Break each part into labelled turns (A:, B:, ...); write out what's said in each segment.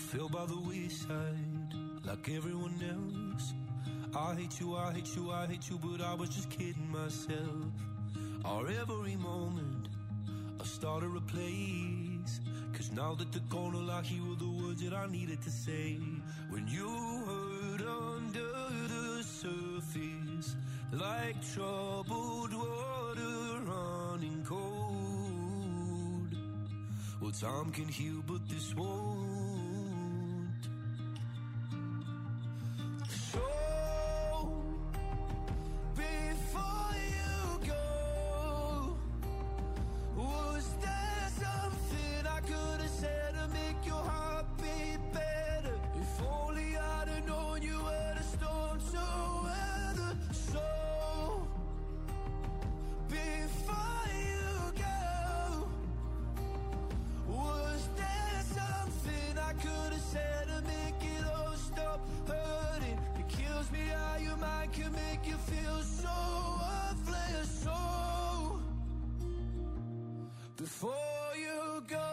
A: fell by the wayside like everyone else. I hate you, I hate you, I hate you, but I was just kidding myself. Our every moment I started a place, 'cause now that they're gone, all I hear were the words that I needed to say. When you hurt under the surface, like troubled water running cold. Well, time can heal, but this won't. So before you go, was there something I could have said to make your heart beat better? If only I'd have known you were the storm to weather. So before you go, was there something I could have said to make it all stop hurting? It kills me how your mind can make you feel so worthless. So before you go,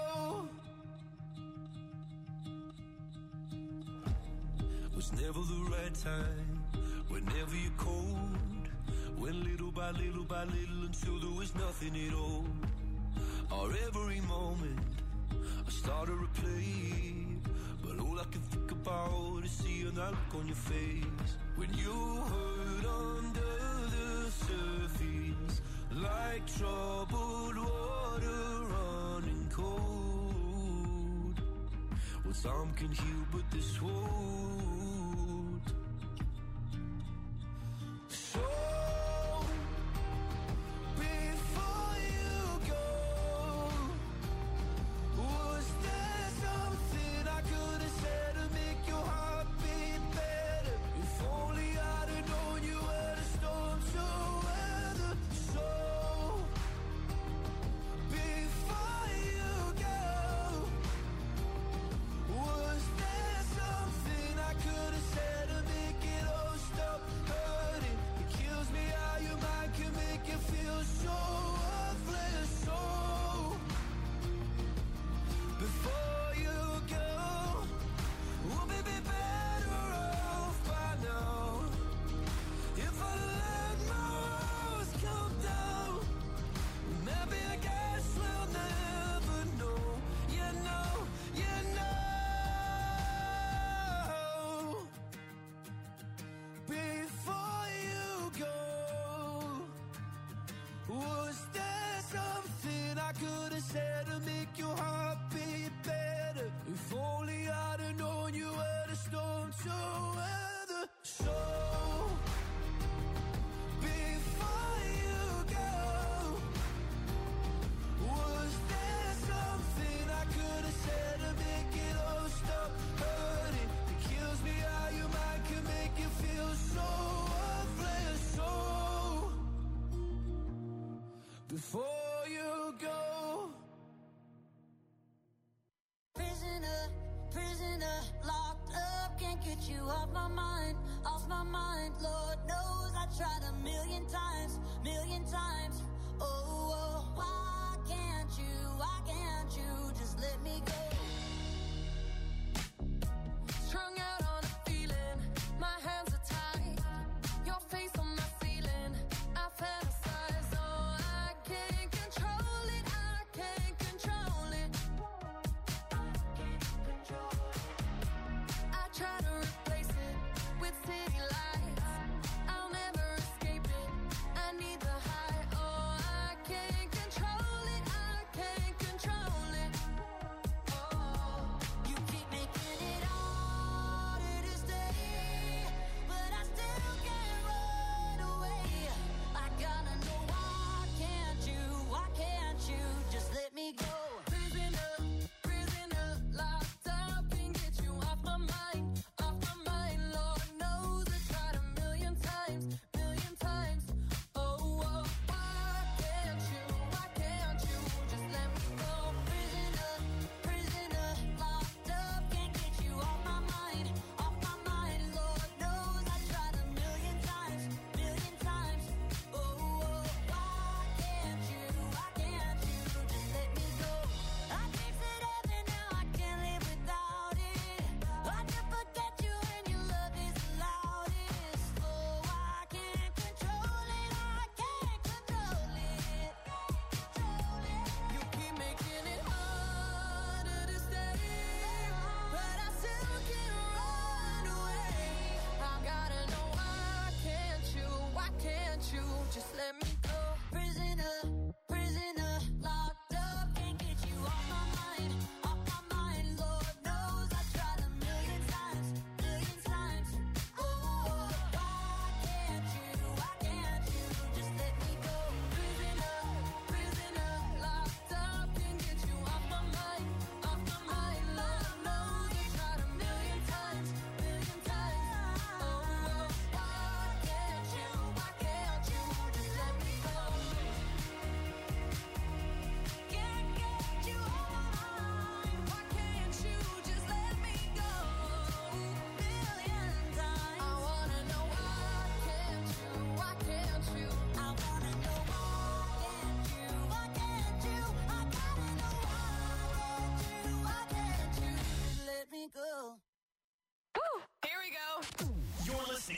A: was never the right time, whenever you're cold. Went little by little by little until there was nothing at all. Our every moment I started to play, but all I can think about is seeing that look on your face. When you hurt under the surface, like troubled water running cold. Well, time can heal, but this won't. So before you go, was there something I could have said to make your heart beat better? If only I'd have known you were the storm to weather. So before you go, was there something I could have said to make it all stop hurting? It kills me how your mind can make you feel so worthless. So before you go, we'll be better off by now. If I let my walls come down, maybe I guess we'll never know. You know, you know. Before you go, was there something I could have said to make your heart beat better? If only I'd have known you were the storm to weather. So before you go, was there something I could have said to make it all stop hurting? It kills me how your mind can make you feel so worthless. So before you go.
B: Prisoner, prisoner, locked up, can't get you off my mind, off my mind. Lord knows I tried a million times, million times. Oh, oh, why can't you just let me go? Strung out on a feeling, my hands are tied, your face on my ceiling, I fantasize. Oh, I can't control it, I can't control it. I try to replace it with city lights, I'll never escape it. I need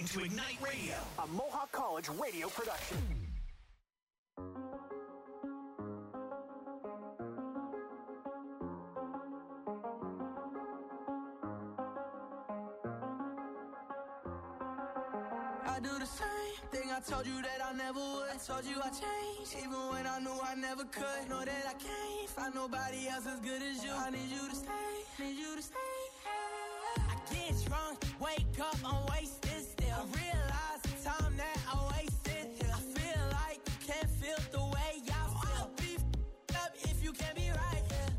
C: to Ignite Radio,
D: a Mohawk College radio production.
E: I do the same thing I told you that I never would. I told you I changed, even when I knew I never could. Know that I can't find nobody else as good as you. I need you to stay, need you to stay. I get drunk, wake up, I'm wasted still. I realize the time that I wasted here. I feel like you can't feel the way I feel. I'll be up if you can't be right here.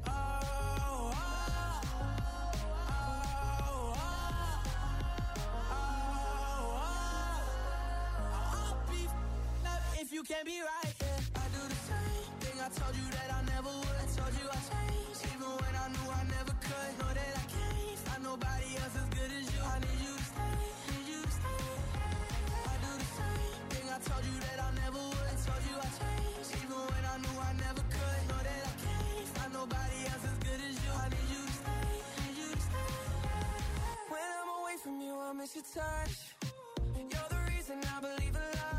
E: If you can't be right, yeah. I do the same thing I told you that I never would. I told you I changed, even when I knew I never could. Know that I can't find nobody else as good as you. I need you to stay, need you to stay. I do the same thing I told you that I never would. I told you I changed, even when I knew I never could. Know that I can't find nobody else as good as you. I need you to stay, need you to stay. When I'm away from you, I miss your touch. You're the reason I believe in love.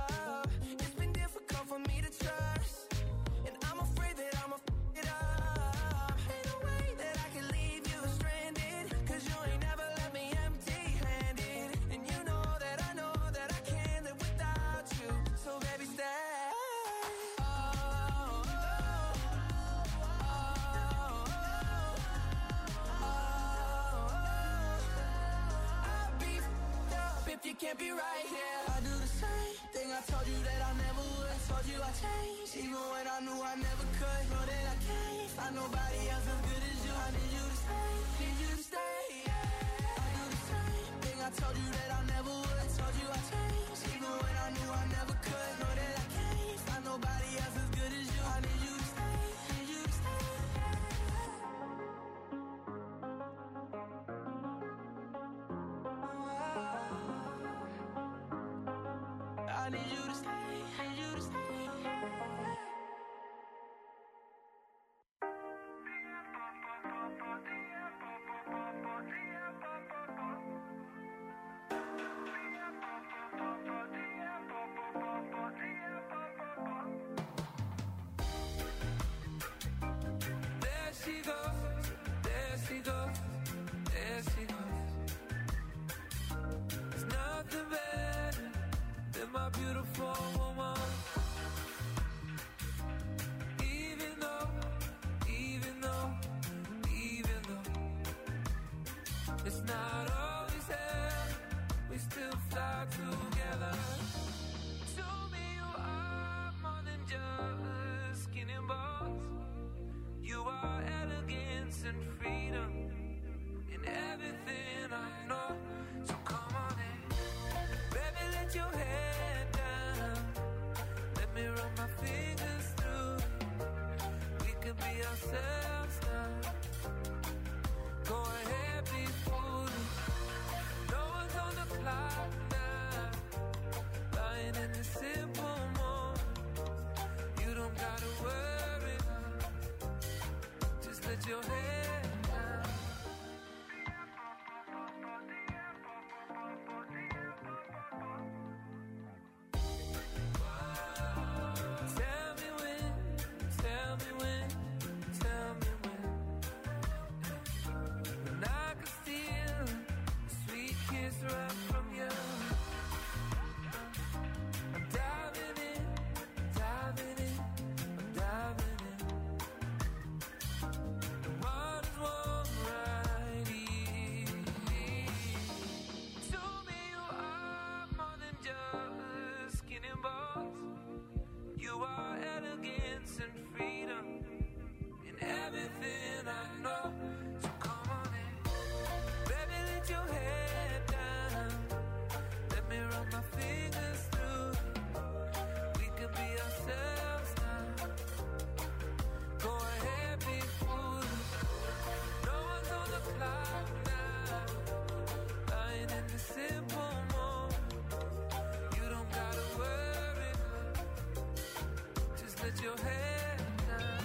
E: For me to trust, and I'm afraid that I'ma f it up. Ain't no way that I can leave you stranded, cause you ain't never left me empty-handed. And you know that I can't live without you. So baby, stay. I'll be f***ed up if you can't be right here. I do the same thing I told you that I never would. Told you I changed, even when I knew I never could. Know that I can't find nobody else as good as you. I need you to stay, need you to stay. I do the same thing I told you that I never would. Told you I changed, even when I knew I never could. Know that I can't find nobody else as good as you. I need you to stay, need you to stay. I need you to stay, need you to stay. There she goes, there she goes, there she goes. There's nothing better than my beautiful woman. Even though it's not always there, we still fly together. To me you are more than just skin and bones. You are elegance and freedom in everything I know. So come on in, baby, let your head down. Let me run my fingers through. We could be ourselves now. Go ahead, be foolish. No one's on the clock now. Lying in the simple moments. You don't gotta worry now. Just let your head down. Tell me when, tell me when, tell me when. When I could steal a sweet kiss right from you. I'm diving in, diving in, I'm diving in. The water's warm right here. To me you are more than just skin and bones. You are elegance and freedom in everything I know. So come on in, baby, let your head down. Let me run my fingers through. We could be ourselves now. Go ahead, be foolish. No one's on the clock now. Lying in the simple moment. You don't gotta worry. Just let your head down.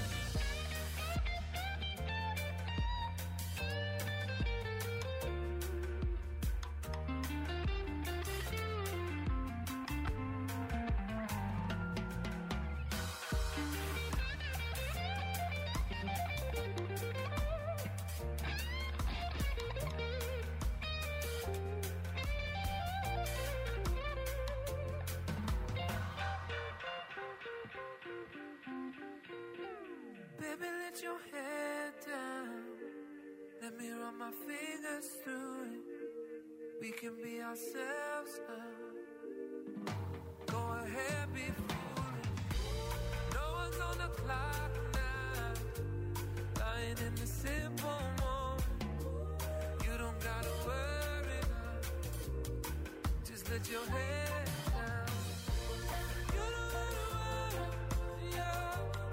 E: Baby, let your head down. Let me run my fingers through it. We can be ourselves now. Go ahead, be foolish. No one's on the clock now. Lying in the simple moment. You don't gotta worry now. Just let your head down. You don't gotta worry, yeah.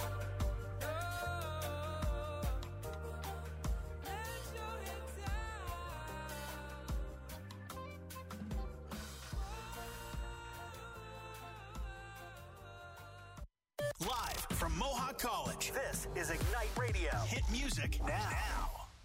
D: Live from Mohawk College, this is Ignite Radio. Hit music now.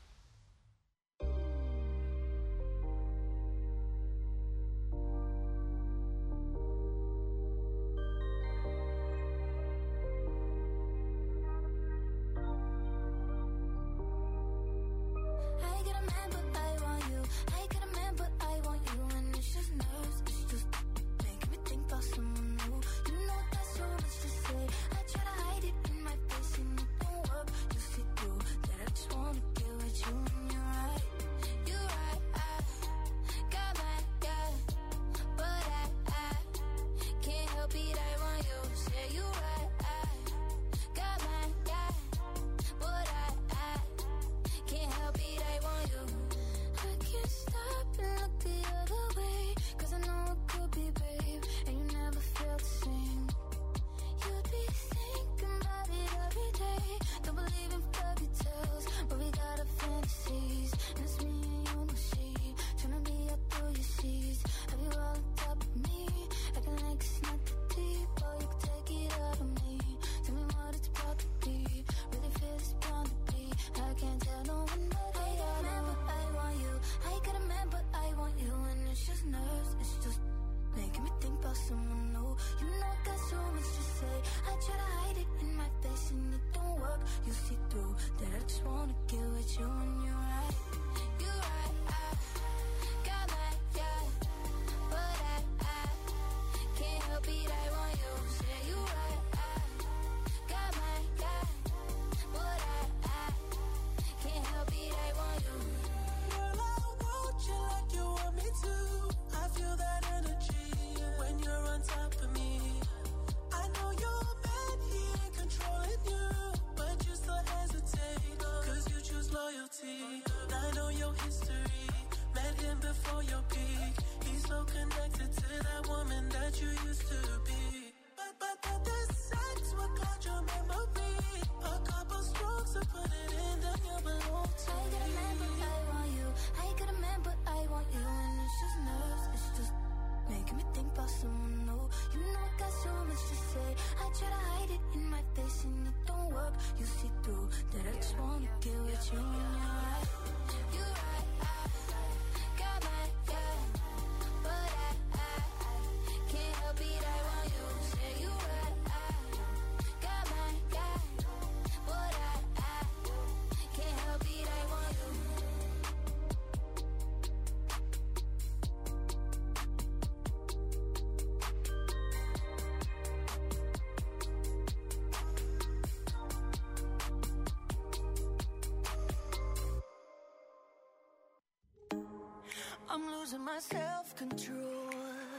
C: I'm losing my self-control.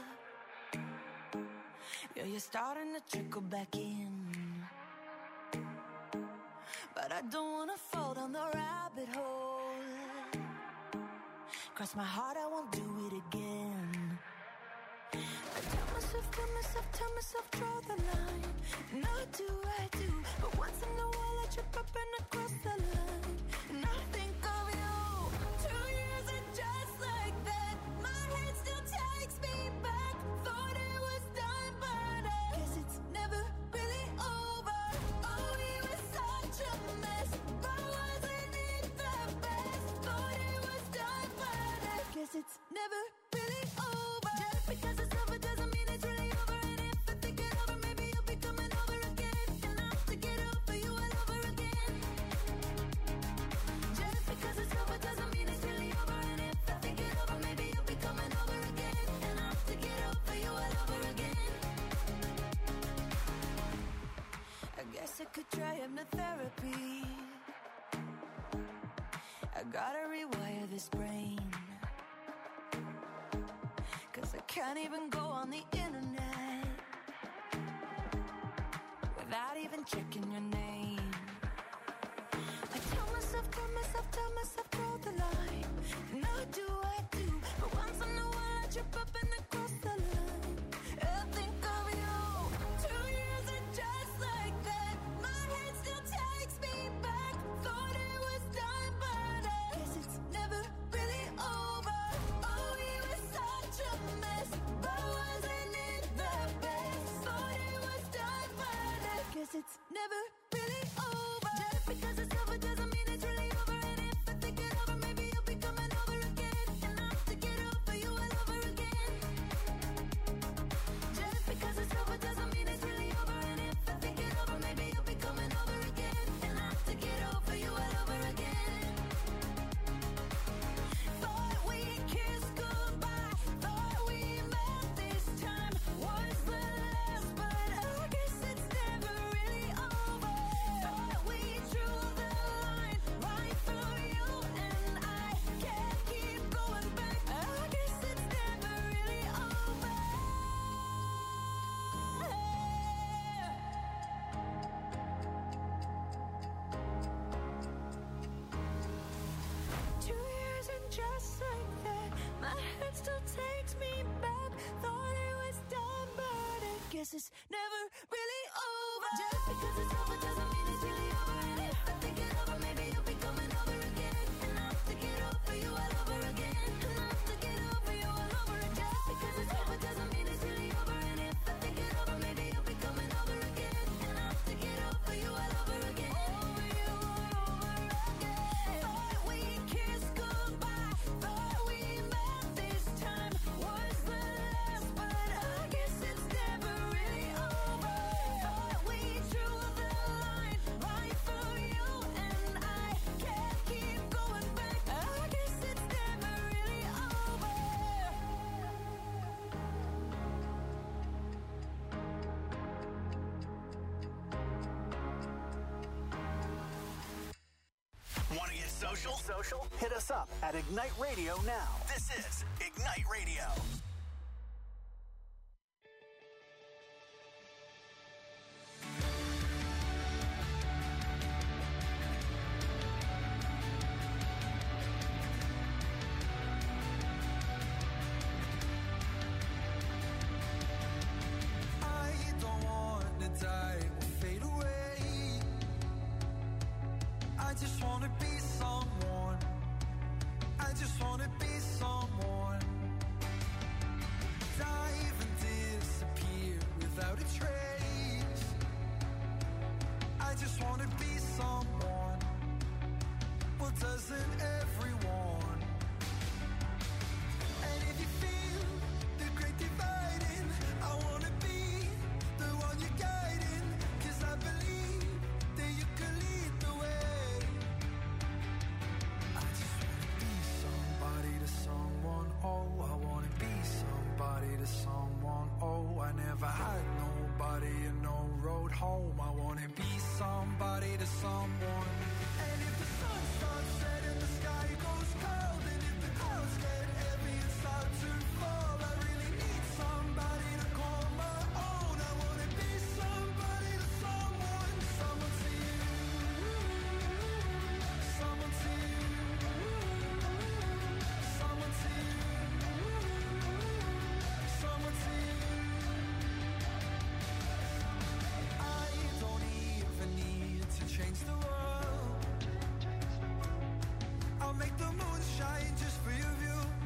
C: Yeah, you're starting to trickle back in, but I don't wanna fall down the rabbit hole. Cross my heart, I won't do it again. I tell myself, draw the line. Not do I do, but once in a while I trip up and I cross the line. And I think of you. 2 years are just like that. My head still takes me back. Thought it was done, but I guess it's never really over. Oh, we were such a mess, but wasn't it the best? Thought it was done, but I guess it's never really over. Just because it's over doesn't mean it's really over. And if I think it over, maybe you'll be coming over again. And I'll have to get over you all over again. Just because it's over doesn't mean it's really over. And if I think it over, maybe you'll be coming over again. And I'll have to get over you all over again. I guess I could try hypnotherapy. I gotta rewire this brain, 'cause I can't even go on the internet without even checking your name. I tell myself, draw the line. And I do, but once in a while I trip up and I cross the line. I think of you, 2 years and just like that, my head still takes me back. Thought it was done, but I guess it's never really over. Oh, we were such a mess, but wasn't it the best? Thought it was done, but I guess it's never really over. Just because it's over doesn't mean it's really over. And if I think it over, maybe you'll be coming over again. And I have to get over you all over again. Just because it's over doesn't mean it's really over. And if I think it over, maybe you'll be coming over again. And I have to get over you all over again. Thought we kissed goodbye, thought we met this time was the last, but I guess it's never really over. Thought we drew the line right through you, and I can't keep going back. I guess it's never really over. 2 years and just like that, my head still takes me back. Thought it was done, but I guess it's never really over. Just because it's over doesn't mean it's really over. And if I think it over, maybe you'll be coming over again. And I have to get over you all over again. And I have to get over you all over again. Just because it's over doesn't mean it's really over. And if I think it over, maybe you'll be coming over again. And I have to get over you all over again. Over you all over again. Thought we kissed goodbye, thought we met this time was the last, but I guess it's never really over. Thought we drew the line right through you, and I can't keep going back. I guess it's never really over.
D: Want to get social? Hit us up at Ignite Radio now. This is Ignite Radio.
E: I don't wanna die or fade away. I just wanna be someone. I just wanna be someone. Dive and disappear without a trace. I just wanna be someone. Well, doesn't everyone? And if you feel the great dividing, I wanna be the one you're guiding. 'Cause I believe that you can lead the way. I just wanna be somebody to someone. Oh, I wanna be somebody to someone. Oh, I never had nobody and no road home. I wanna be somebody to someone. And if the sun starts setting, the sky goes cold. And if the clouds get heavy and start to fall, I really need somebody to call my own. I wanna be somebody to someone. Someone to you. Someone to you. Someone to you. Someone to you. I don't even need to change the world. I'll make the moon shine just for your view.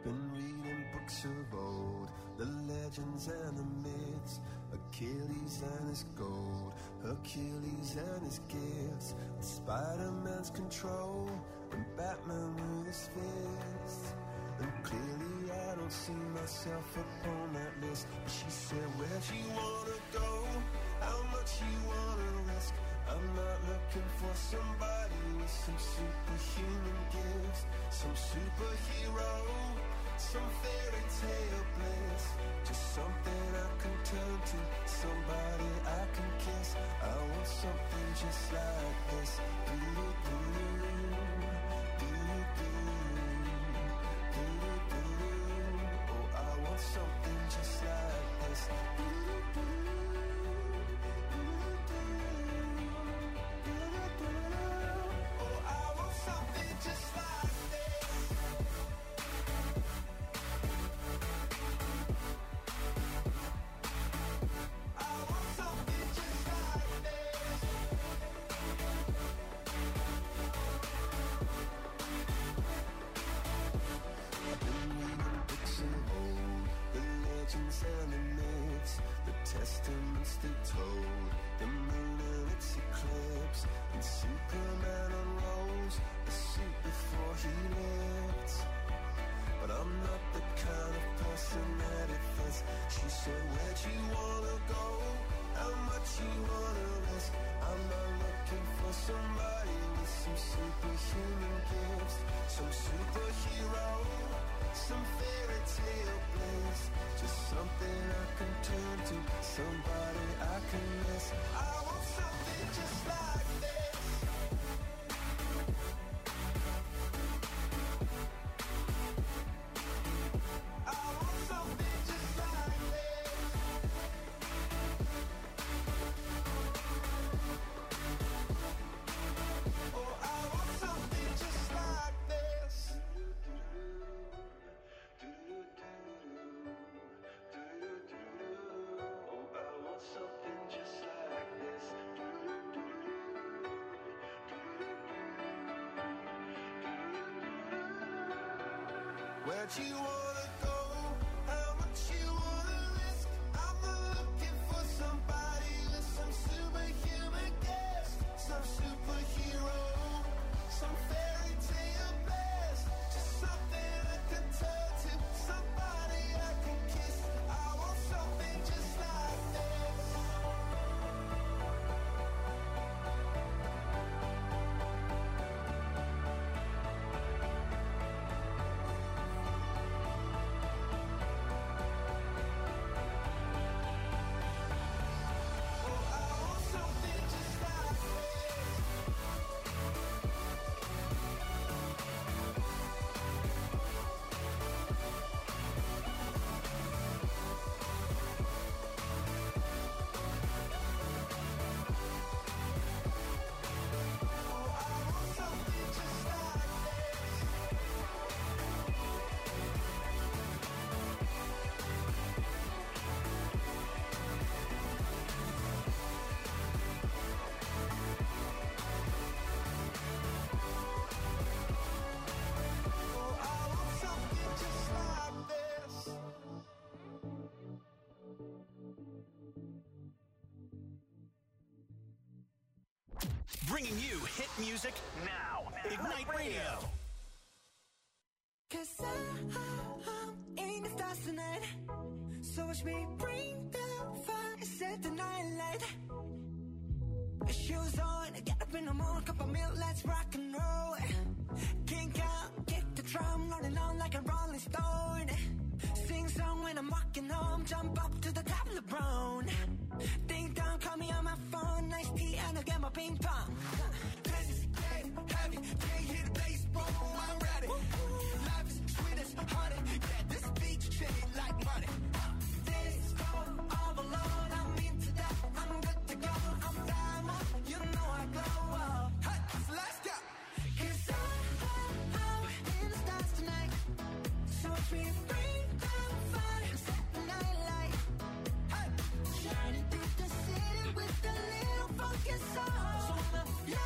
A: Been reading books of old, the legends and the myths, Achilles and his gold, Hercules and his gifts, Spider-Man's control, and Batman with his fists. And clearly I don't see myself upon that list. But she said, where'd you wanna go? How much you wanna risk? I'm not looking for somebody with some superhuman gifts, some superhero, some fairy tale bliss. Just something I can turn to, somebody I can kiss. I want something just like this. Oh, I want something just like this. And the myths, the testaments they told, the moon and its eclipse, and Superman unrolls the suit before he lived. But I'm not the kind of person that it fits. She said, where'd you wanna go? How much you wanna risk? I'm not looking for somebody with some superhuman gifts, some superhero, some fairy tale bliss. Just something I can turn to, somebody I can miss. I want something just like this. I want something just like this. Oh, I want something just like this. Something just like this. Where'd you wanna go? How much you wanna risk? I'm not looking for somebody with some superhuman gifts, some superhero, some fairy tale bliss. Just something I can turn to, somebody I can kiss. I want something just like this.
D: Bringing you hit music now. Ignite Radio.
C: 'Cause I'm in the stars tonight. So watch me bring the fire, set the night light. Shoes on, get up in the morning, cup of milk, let's rock and roll. Kink out, get the drum, rolling on like a rolling stone. Sing song when I'm walking home, jump up to the top of the brown. Ding dong, call me on my phone, nice tea and I'll get my ping pong. This is getting heavy, can't hear the bass, boom, I'm ready. Life is sweet as honey, yeah, this beach shit like money. This go all alone, I'm into that, I'm good to go, I'm diamond, you know I glow up.
D: Hey, so let's go.
C: 'Cause I'm in the stars tonight, so watch me bring the fire, set the night light. Hey, shining through the city with a little funky soul. So yeah.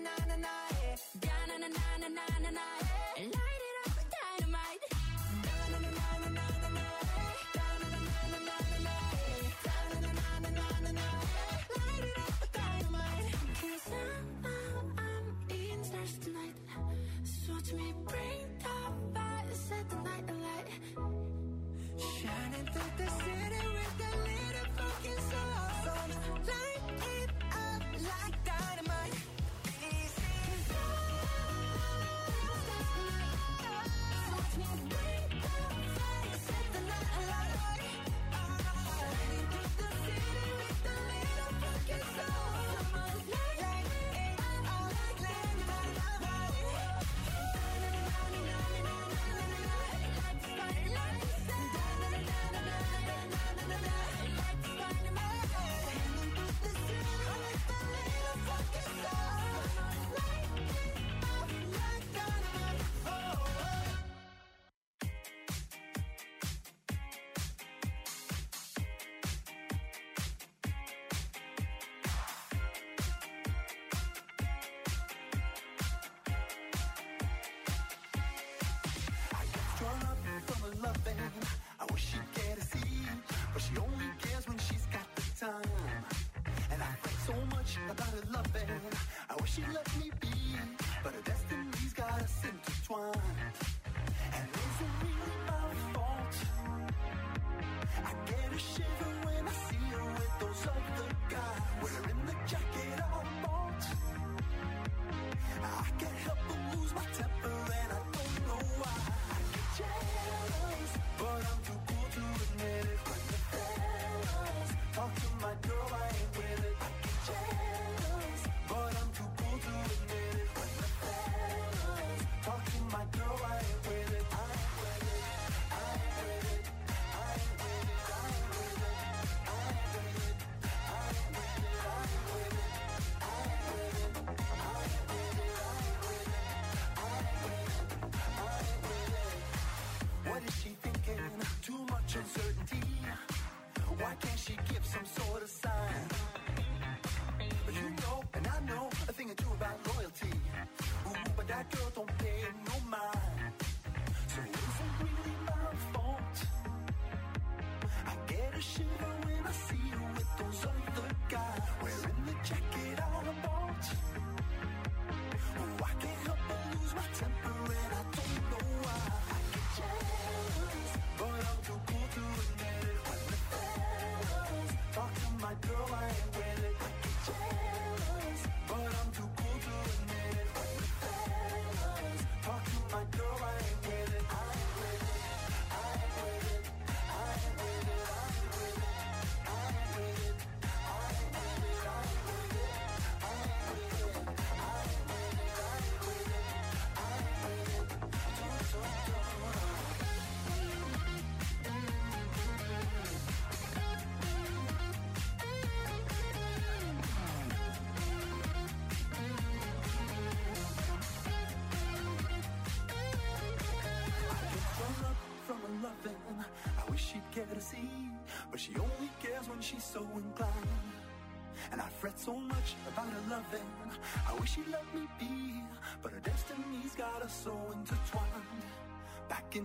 F: care to see, but she only cares when she's so inclined. And I fret so much about her loving. I wish she'd let me be, but her destiny's got us so intertwined. Back in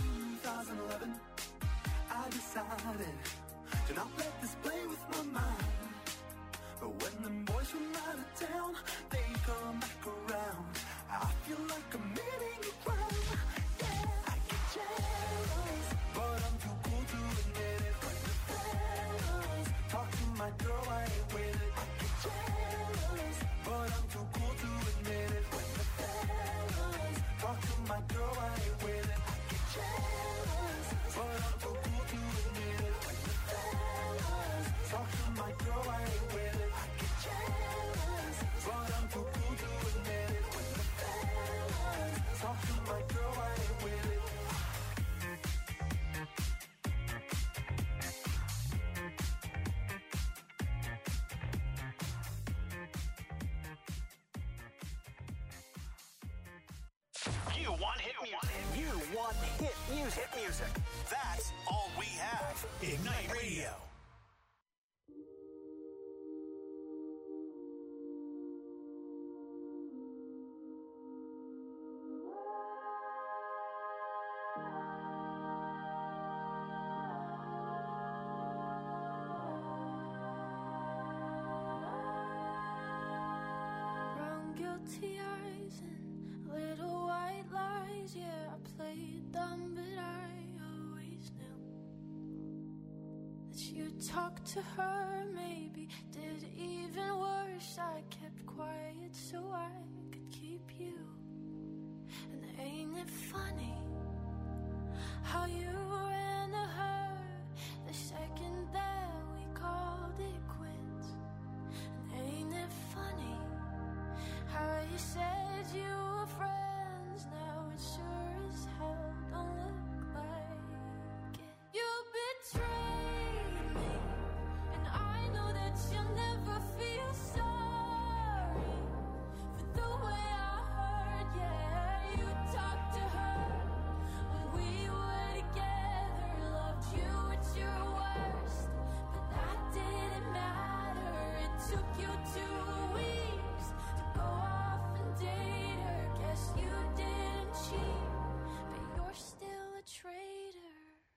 F: 2011, I decided to not let this play with my mind. But when them boys from out of town, they come back around, I feel like committing a crime. Yeah, I get jealous, but I'm too cool to admit it. When the fellas talk to my girl, I ain't with it. I get jealous, but I'm too cool to admit it. When the fellas talk to my girl, I ain't with it. I get jealous, but I'm too cool to admit it. When the fellas talk to my girl, I ain't with it. I get jealous, but I'm too cool to admit it. When the fellas talk to my girl, I ain't with it.
D: You want hit music. You want hit music. Hit music. That's all we have. Ignite Radio.
C: guilty eyes and little white lies. Yeah, I played dumb, but I always knew that you'd talk to her, maybe did even worse. I kept quiet so I could keep you. And ain't it funny how you ran to her the second that we called it quits? And ain't it funny how you said you were friends, now it sure as hell don't look like it. You betrayed me, and I know that you'll never feel sorry for the way I hurt. Yeah, you talked to her when we were together, loved you at your worst, but that didn't matter. It took you 2 weeks to go off and date her. Guess you didn't cheat, but you're still a traitor.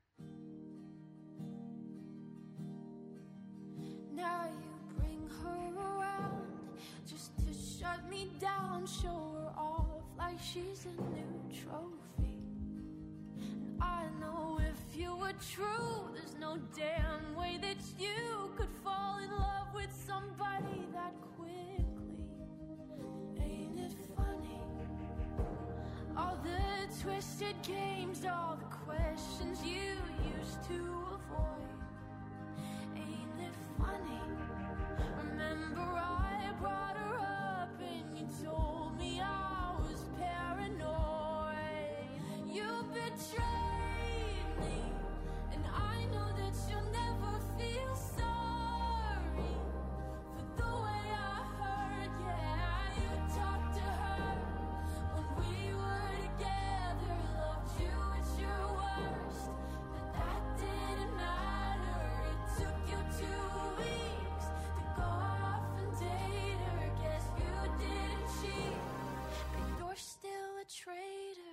C: Now you bring her around just to shut me down, show her off like she's a new trophy. And I know if you were true, there's no damn way that you could fall in love with somebody that quickly. Ain't it funny? All the twisted games, all the questions you used to avoid. Ain't it funny? Remember I brought her up and you told me I was paranoid. You betrayed me, and I know that you'll never feel sorry for the way I hurt. Yeah, you talked to her when we were together, loved you at your worst, but that didn't matter. It took you 2 weeks to go off and date her. Guess you didn't cheat, but you're still a traitor.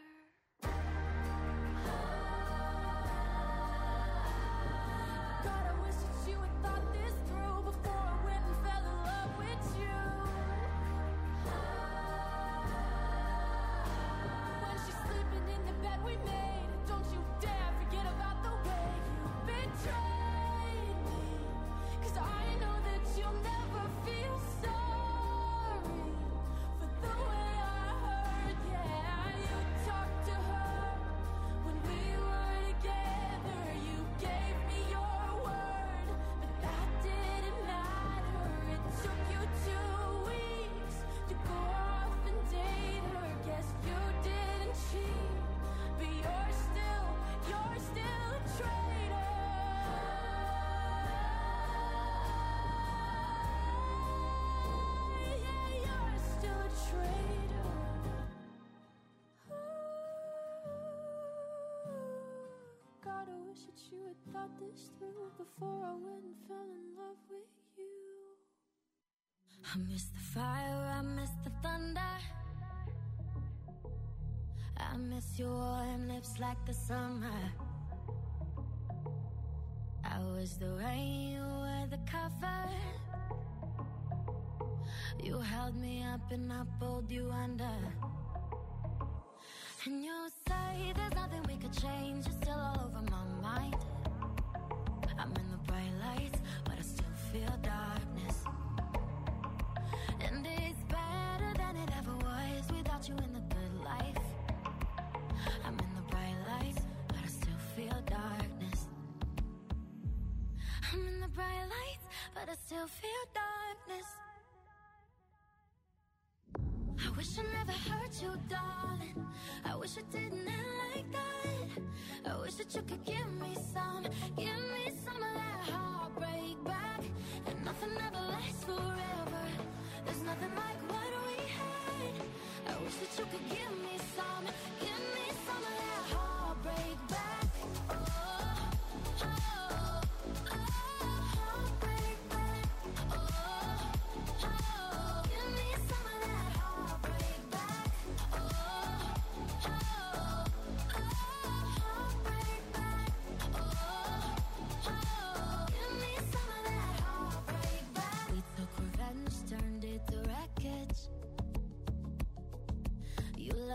C: God, I wish that you had thought this through before I went and fell in love with you. When she's sleeping in the bed we made, don't you dare forget about the way you betrayed me. 'Cause I know that you'll never feel sorry for the way I hurt. Yeah, you talked to her when we were together. You gave me your word, but that didn't matter. It took you 2 weeks to go off and date her. Guess you didn't cheat, but you're still a traitor. Yeah, you're still a traitor. God, I wish that you had thought this through before I went and fell in love with you. I miss the fire, I miss the thunder. I miss your warm lips like the summer. I was the rain, you were the cover. You held me up and I pulled you under. And you say there's nothing we could change, you're still all over my mind. I'm in the bright lights, but I still feel darkness. And it's better than it ever was without you in the good life. I'm in the bright lights, but I still feel darkness. I'm in the bright lights, but I still feel darkness. I wish I never hurt you, darling. I wish it didn't end like that. I wish that you could give me some of that heartbreak back. And nothing ever lasts forever. There's nothing like what we had. I wish that you could give me some of that heartbreak back. Heartbreak back. Give me some of that heartbreak back. Heartbreak back. Give me some of that heartbreak back. We took revenge, turned it to wreckage.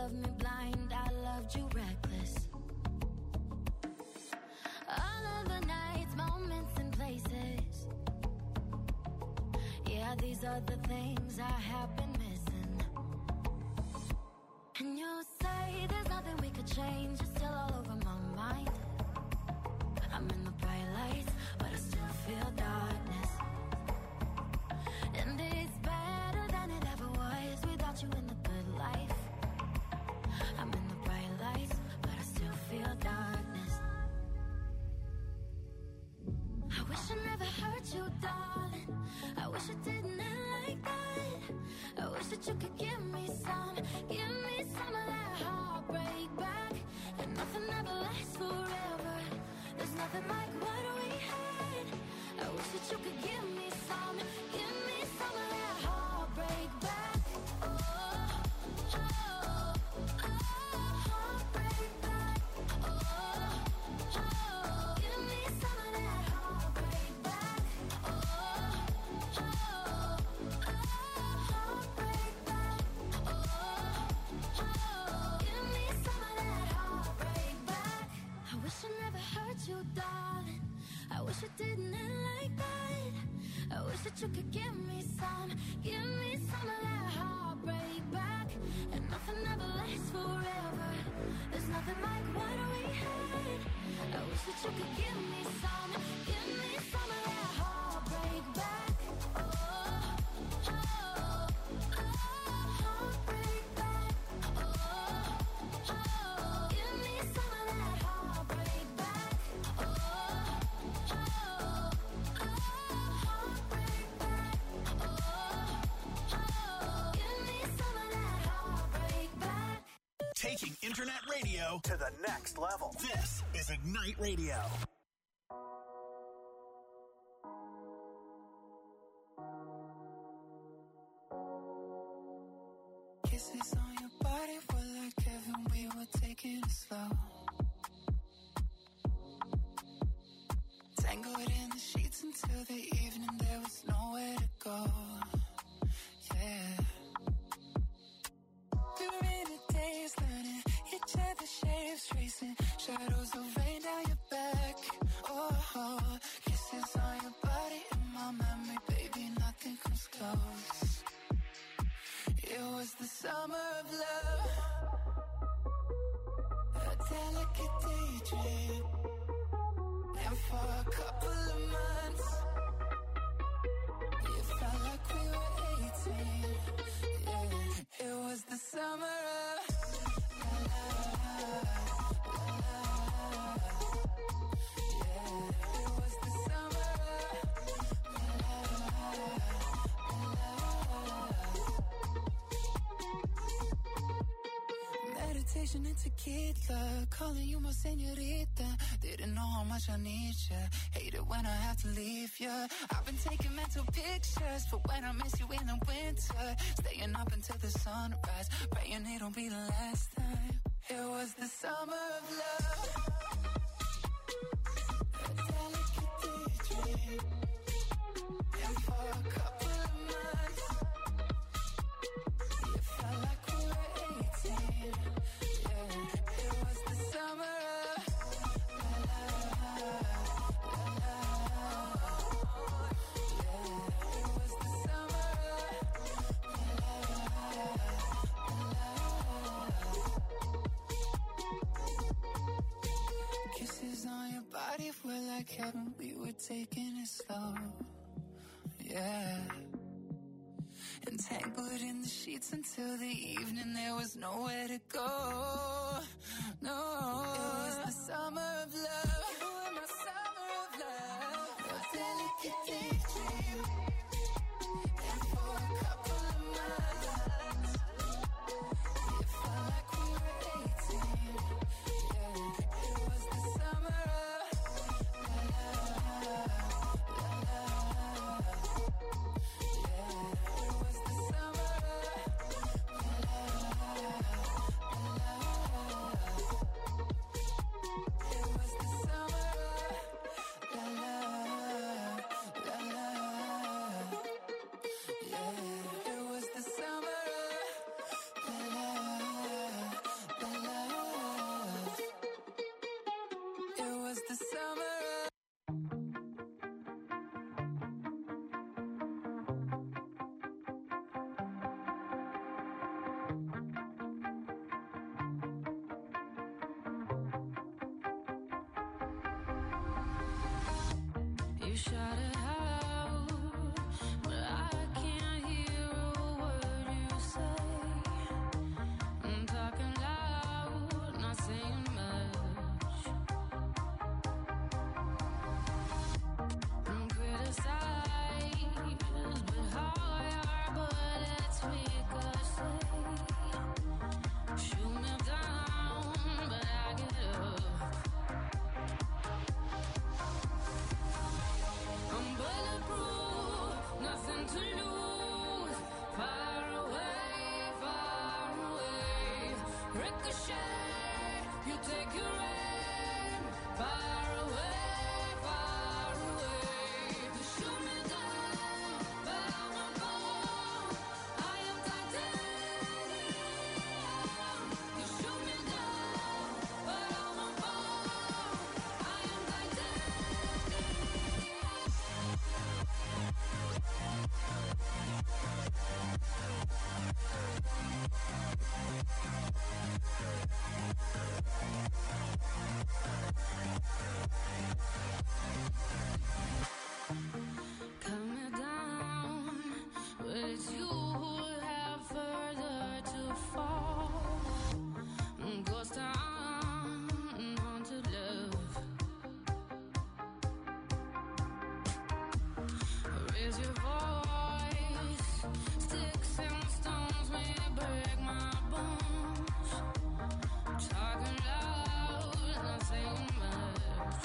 C: loved me blind, I loved you reckless. All of the nights, moments and places. Yeah, these are the things I have been missing. And you say there's nothing we could change, it's still all over my mind. I'm in the bright lights, but I still feel darkness. And it's better than it ever was without you in the good life. I'm in the bright lights, but I still feel darkness. I wish I never hurt you, darling. I wish it didn't end like that. I wish that you could give me some of that heartbreak back. And nothing ever lasts forever. There's nothing like what we had. I wish that you could give me some of that heartbreak back. Oh, oh, oh, heartbreak back. Oh, oh, give me some of that heartbreak back. Oh, oh, oh, heartbreak back. Oh, oh, give me some of that heartbreak back. I wish I never hurt you, darling. I wish it didn't end like that. I wish that you could give me some of that heartbreak back. And nothing ever lasts forever. There's nothing like what we had. I wish that you could give me some of that heartbreak back. Oh, oh, oh, heartbreak back. Oh, oh, give me some of that heartbreak back. Oh, oh, oh, heartbreak back. Oh, oh, give me some of that heartbreak back.
D: Taking internet radio to the next level. This is Ignite Radio.
F: Kisses on your body were like heaven, we were taking it slow. Tangled in the sheets until the evening, there was nowhere to go. Yeah. We were in the days learning each other's shapes, tracing shadows of rain down your back. Oh, kisses on your body in my memory, baby, nothing comes close. It was the summer of love, a delicate daydream. And for a couple of months, it felt like we were 18. Yeah, it was the summer of la la la la. Yeah, it was the summer of la la la. Meditation and tequila, calling you my señorita. Didn't know how much I need ya. Hate it when I have to leave ya. I've been taking mental pictures for when I miss you in the winter. Staying up until the sunrise, praying it'll be the last time. It was the summer of love, a delicate daydream. And for a couple of months, it felt like we were 18. Yeah, it was the summer of la la la la. Yeah, it was the summer of la la la. Kisses on your body were like heaven, we were taking it slow. Yeah. Entangled in the sheets until the evening, there was nowhere to go. No, it was the summer of love. You were my summer of love, a delicate daydream. And for a couple of months, it felt like we were 18. Yeah, it was the summer of la la la la. Yeah, it was the summer of la la la la. It was the summer of la la la la.
E: Ricochet, you take your aim far away, far away. You shoot me down, but I won't fall. I am titanium. You shoot me down, but I won't fall. I am cut me down, but it's you who have further to fall. Ghost town, haunted love. Raise your voice, sticks and stones may break my bones. Talking loud, not saying much.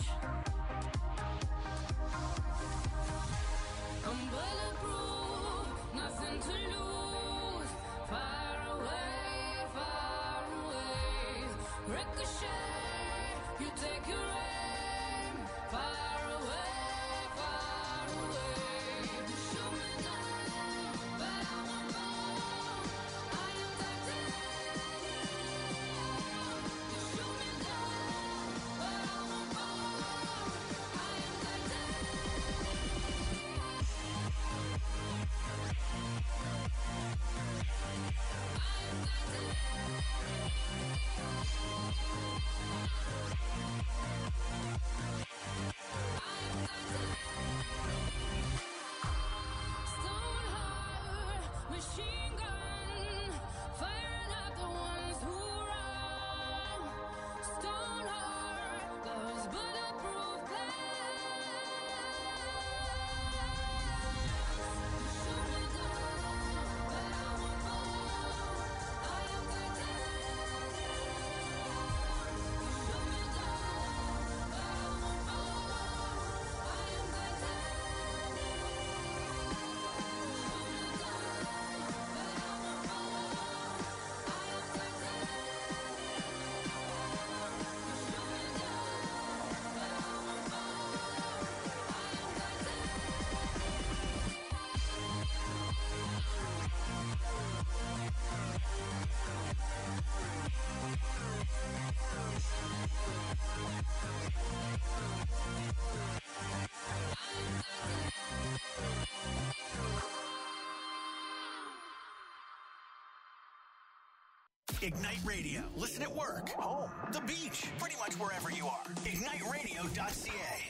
E: I'm bulletproof, nothing to lose. Far away, far away. Ricochet, you take your aim. Far away, far away. You shoot me down, but I won't fall. I am titanium. You shoot me down, but I won't fall. I am Stone heart, machine gun, firing at the ones who run. Stone heart, those bulletproof glass. Shoot me down, but I won't fall. I am titanium. Shoot me down, but I won't fall. I am
D: Ignite Radio. Listen at work, home, the beach, pretty much wherever you are. IgniteRadio.ca.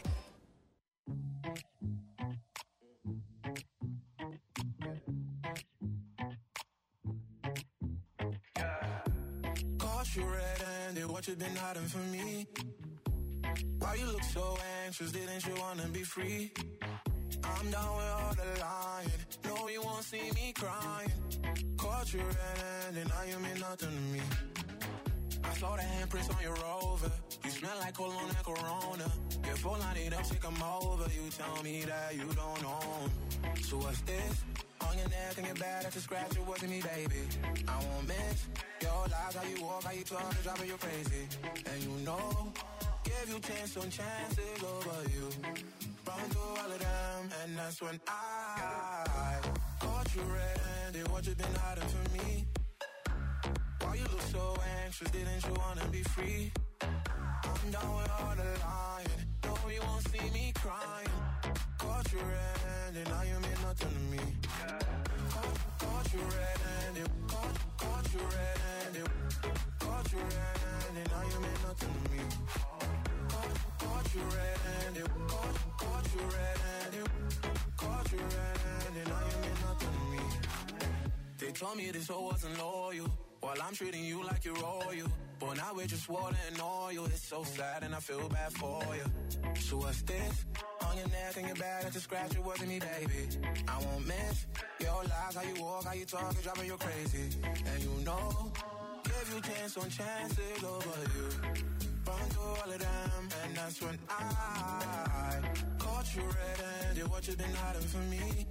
G: Caught you red-handed, what you been hiding from me? Why you look so anxious, didn't you wanna be free? I'm down with all the lying, no you won't see me crying. Caught you red-handed, now you mean nothing to me. I saw the handprints on your Rover, you smell like cologne and Corona. Your phone line it up, take 'em over, you tell me that you don't own. So what's this? On your neck and your back, that's a scratch, it wasn't me, baby. I won't miss your lies, how you walk, how you talk, it's driving you crazy. And you know, give you chance on chances over you. Run through all of them, and that's when I caught you red-handed, what you been hiding from me? Why you look so anxious, didn't you wanna be free? I'm down with all the lying, no you won't see me crying. Caught you red-handed, now you mean nothing to me. Caught you red-handed, caught you red-handed, caught you red-handed, now you mean nothing to me. Caught you red-handed, caught you red-handed, caught you red-handed, now you mean nothing to me. They told me this hoe wasn't loyal, while I'm treating you like you're royal. But now we're just water and oil, it's so sad and I feel bad for you. So what's this? On your neck and your back, that's a scratch, it wasn't me, baby. I won't miss your lies, how you walk, how you talk, it's driving you crazy. And you know, give you chance on chances over you. Run through all of them, and that's when I caught you red-handed, what you been hiding from me?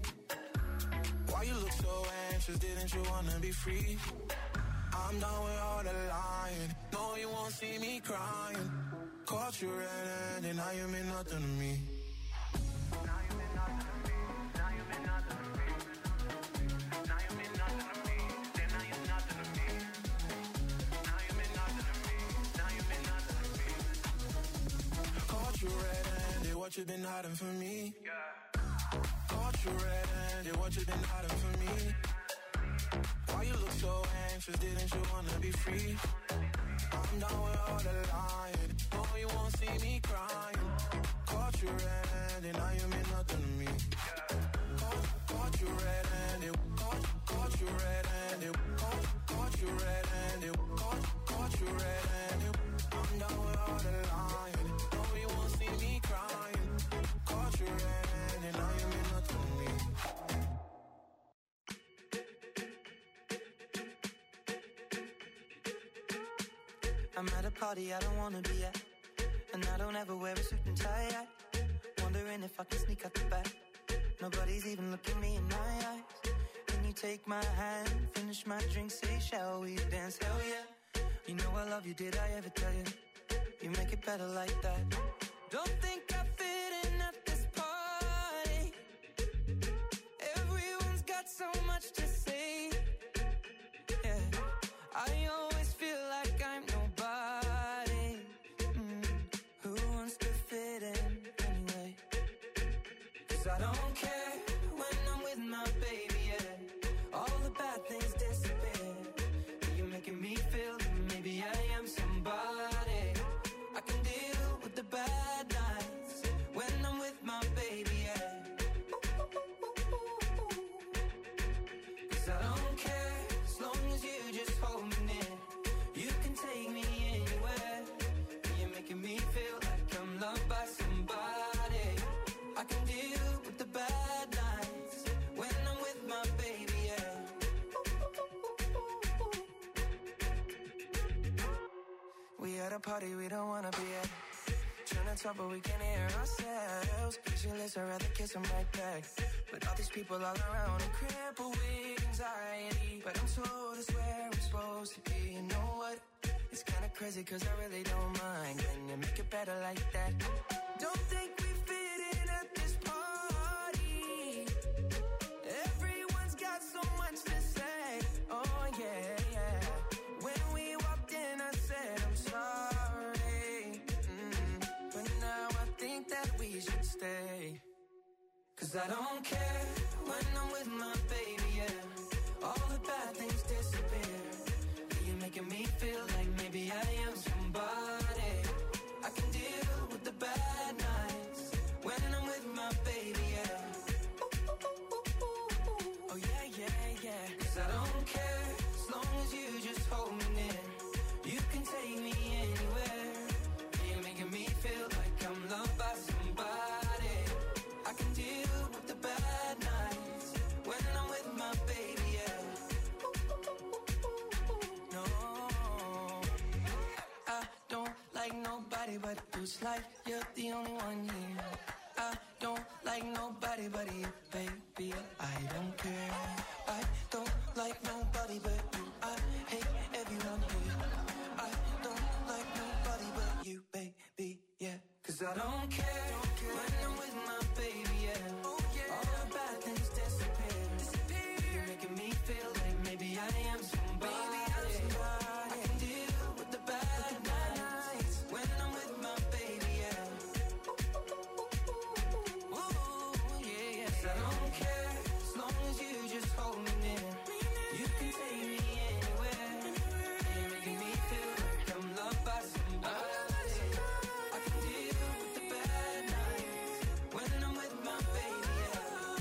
G: Why you look so anxious, didn't you wanna be free? I'm done with all the lies. won't see me crying. Caught you red-handed, now you mean nothing to me. Now you mean nothing to me. Now you mean nothing to me. Now you mean nothing to me. Then now you're nothing to me. Now you mean nothing to me. Now you mean nothing to me. Caught you red-handed, what you been hiding from me? Caught you red-handed, what you been hiding from me? Why you look so anxious, didn't you wanna be free? I'm done with all the lying, no you won't see me crying. Caught you red-handed, now you mean nothing to me. Caught you red-handed, caught you red-handed, caught you red-handed, caught you red-handed. I'm done with all the lying, no you won't see me crying. Caught you red-handed, now you mean nothing to me.
H: I'm at a party I don't wanna be at, and I don't ever wear a suit and tie yet. Wondering if I can sneak out the back. Nobody's even looking me in my eyes. Can you take my hand, finish my drink, say shall we dance? Hell yeah. You know I love you, did I ever tell you? You make it better like that. Don't think I fit in at this party. Everyone's got so much to say. Yeah, I always feel like I'm nobody. Who wants to fit in anyway? 'Cause I don't care when I'm with my baby, yeah. All the bad things disappear. You're making me feel that maybe I am somebody. I can deal with the bad nights when I'm with my baby, yeah. 'Cause I don't care as long as you just hold me near. You can take me anywhere. You're making me feel like I'm loved by somebody. I can deal with the bad nights when I'm with my baby, yeah. We at a party we don't wanna be at. Trying to talk but we can't hear ourselves. Pictureless, I'd rather kiss them right back. With all these people all around, I'm crippled with anxiety. But I'm told it's where I'm supposed to be. You know what? It's kinda crazy 'cause I really don't mind. Can you make it better like that? Don't think we fit in at this party. Everyone's got so much to say. Oh yeah, yeah. When we walked in I said I'm sorry. But now I think that we should stay. 'Cause I don't care when I'm with my baby, yeah. All the bad things disappear. You're making me feel like maybe I am somebody. I can deal with the bad nights when I'm with my baby, yeah. Oh yeah, yeah, yeah. 'Cause I don't care as long as you just hold me near. You can take me anywhere. You're making me feel like I'm loved by somebody. I can deal with the bad nights when I'm with my baby, yeah. No, I don't like nobody but you. It's like you're the only one here. I don't like nobody but you, baby. I don't care. I don't like nobody but you. I hate everyone here. I don't like nobody but you, baby, yeah. 'Cause I don't care when I'm with my baby, yeah. All the bad things disappear. You're making me feel like maybe I am somebody. I can deal with the bad nights when I'm with my baby, yeah. Ooh, yeah, yeah. 'Cause I don't care as long as you just hold me near. You can take me anywhere. You're making me feel like I'm loved by somebody. I can deal with the bad nights when I'm with my baby, yeah.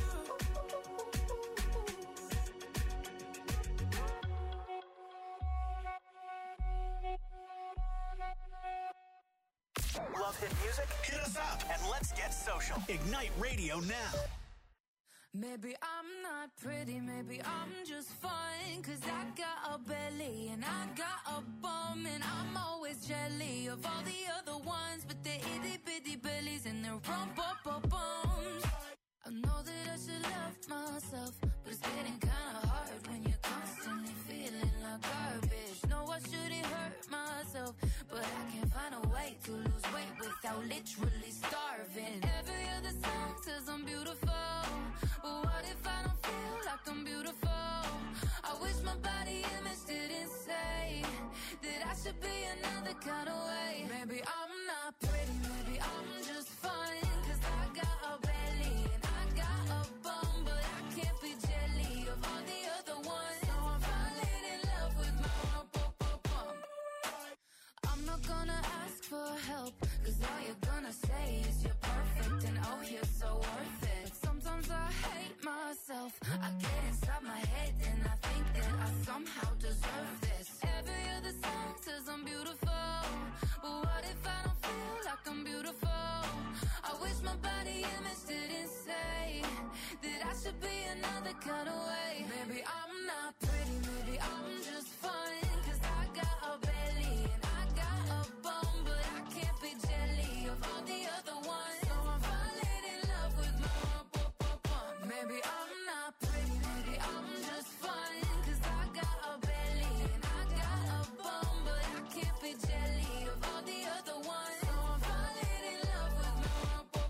D: Love hit music? Hit us up and let's get social. Ignite Radio now.
C: Maybe I'm not pretty, maybe I'm just fine. 'Cause I got a belly and I got a bum. And I'm always jelly of all the other ones. But they're itty bitty bellies and they're rump-up-up-bums. I know that I should love myself, but it's getting kinda hard when you're constantly feeling like garbage. No, I shouldn't hurt myself, but I can't find a way to lose weight without literally starving. Every other song says I'm beautiful, but what if I don't feel like I'm beautiful? I wish my body image didn't say that I should be another kind of way. Maybe I'm not pretty, maybe I'm just fine, 'cause I got a belly and I got a bum, but I can't be jelly of all the other ones. So I'm falling in love with my bum. I'm not gonna ask for help, 'cause all you're gonna say is you're perfect and oh, you're so worth it. But sometimes I hate myself. I get inside my head and I think that I somehow deserve this. Every other song says I'm beautiful, but what if I don't feel like I'm beautiful? I wish my body image didn't say that I should be another kind of way. Maybe I'm not pretty, maybe I'm just fine, 'cause I got a belly and I got a bum, but I can't be jelly of all the other ones. So I'm falling in love with my bum. Maybe I'm not pretty, maybe I'm just fine, 'cause I got a belly and I got a bum, but I can't be jelly of all the other ones. So I'm falling in love with my bum.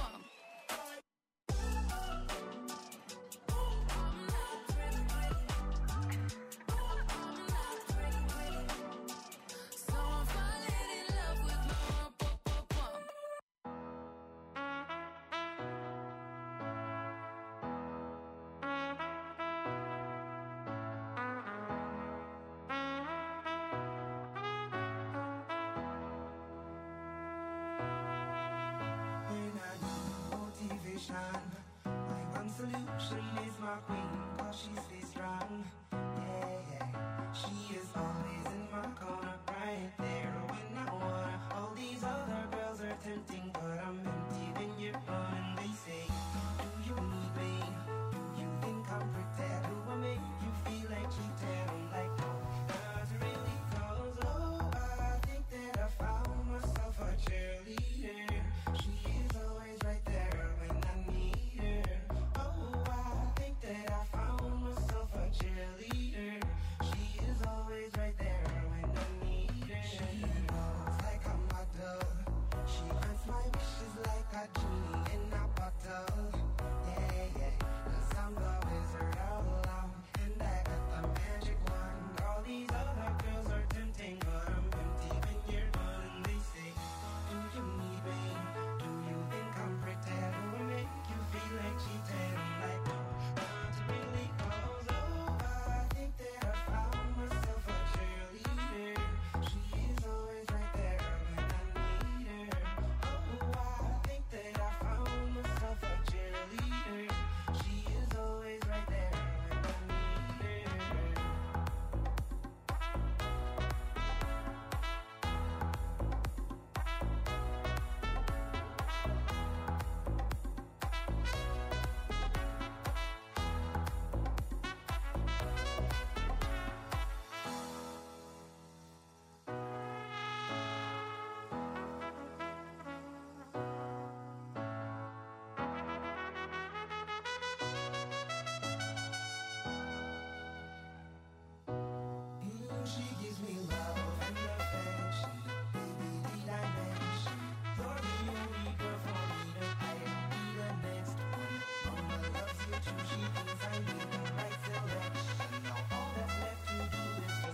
C: I'm not pretty, I'm not pretty, so I'm falling in love with my bum.
I: When I need motivation, my one solution is my queen, 'cause she's very strong. Yeah, yeah, she is all